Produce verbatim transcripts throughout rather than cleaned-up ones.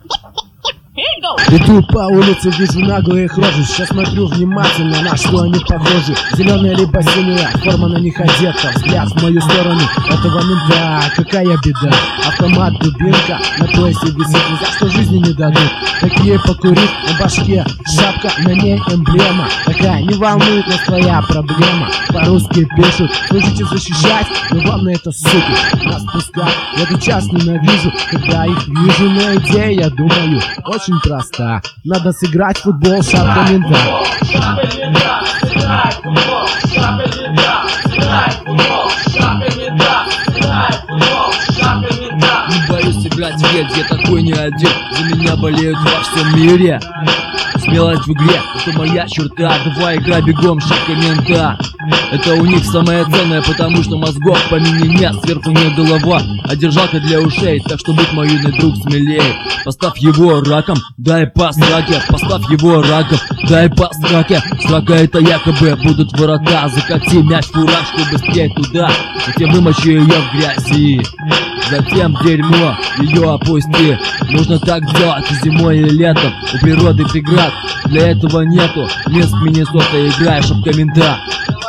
Иду по улице, вижу наглые рожи. Сейчас смотрю внимательно, на что они похожи. Зеленая либо синяя, форма на них одета. Взгляд в мою сторону этого мента. Какая беда, автомат, дубинка на поясе висит, ни за что жизни не дадут. Такие покурить, на башке шапка, на ней эмблема. Такая, не волнует нас твоя проблема. По-русски пишут, слышите защищать, но вам на это, суки, нас пускать. Я этот час ненавижу, когда их вижу, но идея, я думаю, очень проста. Надо сыграть в футбол, шапка мента. Шапка мента, сыграй в футбол, шапка мента, сыграй в футбол, шапка мента, сыграй в футбол, шапка мента. Не боюсь играть в игре, я такой не один. За меня болеют во всем мире. Смелость в игре, это моя черта. Давай играй бегом, шапка мента. Это у них самое ценное, потому что мозгов помимо нет. Сверху нет голова, а держалка для ушей. Так что будь мой юный друг смелее. Поставь его раком, дай пас раке. Поставь его раком, дай пас раке. Срака это якобы будут ворота. Закати мяч в фуражку быстрее туда. Затем вымочи ее в грязи. Затем в дерьмо ее опусти. Нужно так делать и зимой, и летом. У природы преград, для этого нету. Минск, Миннесота, играй, шапка мента.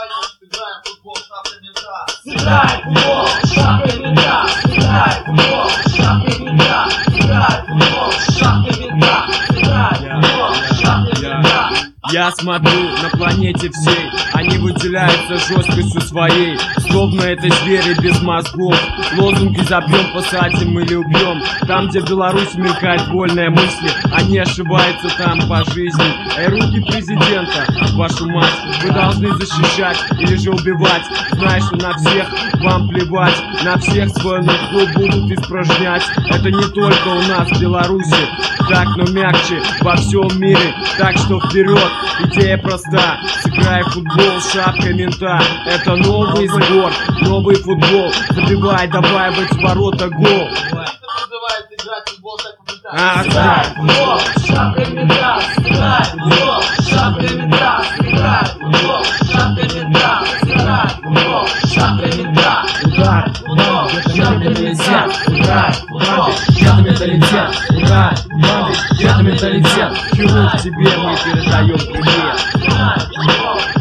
Сыграй в футбол, шапка мента, сыграй в футбол, шапка мента, сыграй в футбол, шапка мента, сыграй в футбол, шапка мента. Я смотрю на планете всей, они выделяются жесткостью своей. Словно это звери без мозгов. Лозунги забьем, посадим или убьем. Там, где в Беларуси мелькает вольная мысль, они ошибаются там по жизни. Эй, руки президента, вашу мать, вы должны защищать или же убивать. Знаешь, что на всех вам плевать, на всех свой нутро будут испражнять. Это не только у нас в Беларуси, так, но мягче во всем мире. Так что вперед, идея проста. Сыграй в футбол, шапка мента. Это новый сбор, новый футбол. Забивай, давай в эти ворота гол. А, сыграй в футбол, шапка мента, сыграй в футбол, шапка мента, сыграй в футбол, шапка мента, сыграй в футбол, шапка мента. Удар, Футбол, шапка мента, сыграй в футбол, где-то менталитет. Удар, банды, где-то менталитет. Хирург тебе мы передаем пример. сыграй в футбол.